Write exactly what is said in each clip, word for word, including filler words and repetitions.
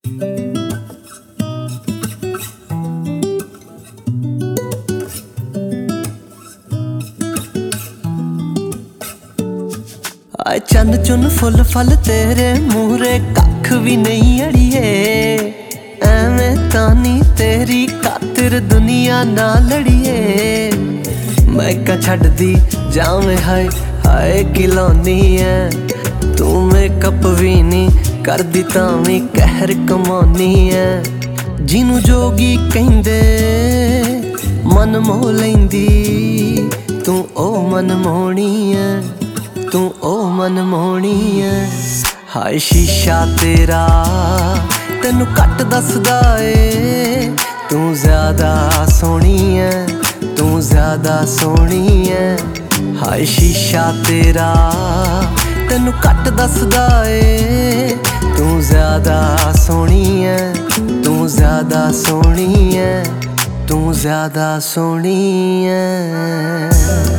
आए चन चुन फुल फल तेरे मूहरे कख भी नहीं अड़िए, एवें तानी तेरी खातिर दुनिया ना लड़िए। मैं क्या छड़ दी जावे हाय हाय किलानी है, तू मेकअप भी नहीं कर दी तावी कहर कमानी है। जिनू जोगी कहंदे मन मोह लैंदी, तू ओ मन मोहनी है, तू ओ मन मोहनी है। हाय शीशा तेरा तेनू घट दसदा ए, तू ज्यादा सोहनी है, तू ज्यादा सोहनी है। हाय शीशा तेरा तेनू घट दसदा ए, तू ज्यादा सोहनी है, तू ज्यादा सोहनी है, तू ज्यादा सोहनी है।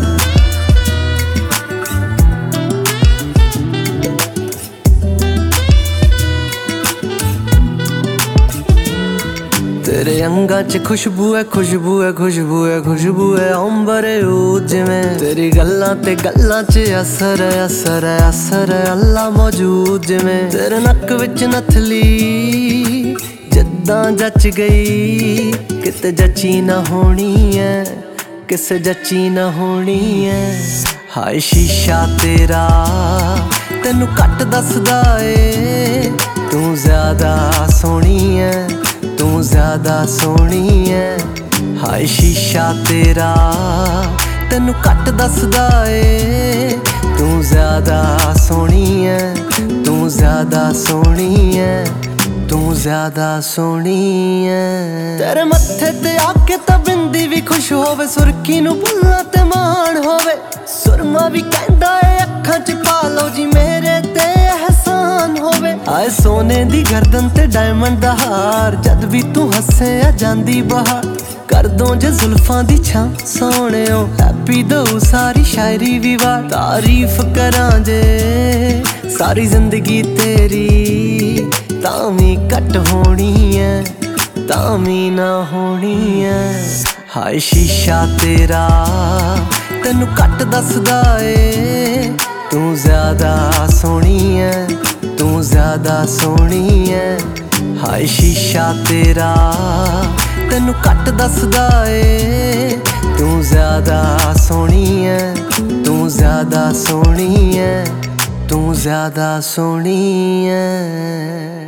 तेरे अंगा च खुशबू है खुशबू है खुशबू है खुशबू है अंबर जिवें तेरी गल्लां ते गल्लां च असर है असर है असर है अल्लाह मौजूद जिवें तेरे नक विच नथली जिद्दां जच गई, किते जची ना होनी है, किसे जची ना होनी है। हाय शीशा तेरा तेनू घट दसदा ए, तू ज्यादा सोहनी है, तू ज्यादा सोहनी है। हाय शीशा तेरा तेनू घट दसदा ए, तू ज्यादा सोहनी है, तू ज्यादा सोहनी है, तू ज्यादा सोहनी है। तेरे मत्थे ते आके तां बिंदी भी खुश होवे, सुरखी नू बुल्लां ते मान होवे, सुरमा भी कहंदा ए अखां च पा लो जी मेरे ते एहसान होवे। आए सोने दी गर्दन ते डायमंड दा हार, जद भी तू हसे आ जांदी बहार। कर दो जे जुल्फां दी छां सोहणियो, हैप्पी दो सारी शायरी भी वार। तारीफ करां जे सारी जिंदगी तेरी, तामी घट होनी है, तामी ना होनी है। हाय शीशा तेरा तेनू घट दसदा ए, तू ज्यादा सोहनी है, तू ज्यादा सोहनी है। हाय शीशा तेरा तेनू घट दसदा ए, तू ज्यादा सोहनी है, तू ज्यादा सोहनी है, तू ज्यादा सोहनी है।